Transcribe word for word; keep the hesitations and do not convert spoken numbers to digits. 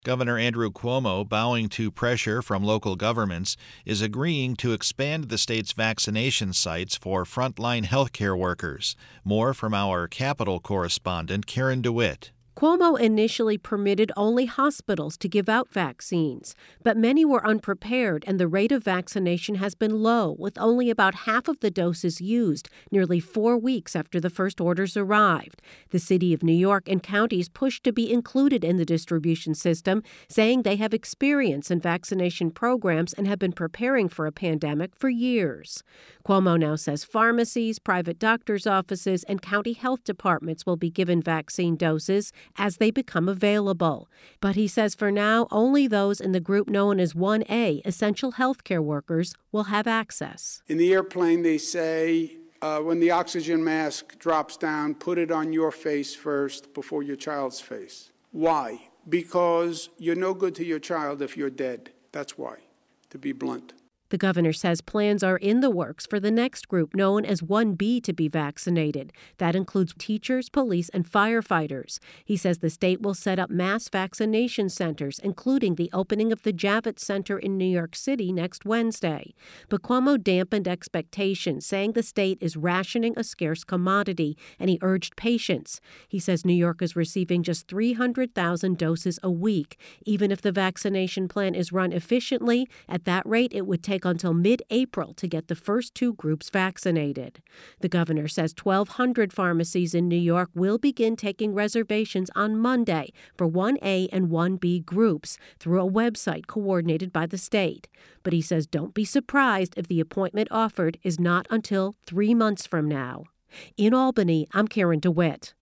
Governor Andrew Cuomo, bowing to pressure from local governments, is agreeing to expand the state's vaccination sites for frontline healthcare workers. More from our Capitol correspondent, Karen DeWitt. Cuomo initially permitted only hospitals to give out vaccines, but many were unprepared and the rate of vaccination has been low, with only about half of the doses used nearly four weeks after the first orders arrived. The city of New York and counties pushed to be included in the distribution system, saying they have experience in vaccination programs and have been preparing for a pandemic for years. Cuomo now says pharmacies, private doctors' offices, and county health departments will be given vaccine doses as they become available. But he says for now, only those in the group known as one A, essential healthcare workers, will have access. In the airplane, they say, uh, when the oxygen mask drops down, put it on your face first before your child's face. Why? Because you're no good to your child if you're dead. That's why, to be blunt. The governor says plans are in the works for the next group known as one B to be vaccinated. That includes teachers, police, and firefighters. He says the state will set up mass vaccination centers, including the opening of the Javits Center in New York City next Wednesday. But Cuomo dampened expectations, saying the state is rationing a scarce commodity, and he urged patience. He says New York is receiving just three hundred thousand doses a week. Even if the vaccination plan is run efficiently, at that rate it would take until mid-April to get the first two groups vaccinated. The governor says twelve hundred pharmacies in New York will begin taking reservations on Monday for one A and one B groups through a website coordinated by the state. But he says don't be surprised if the appointment offered is not until three months from now. In Albany, I'm Karen DeWitt.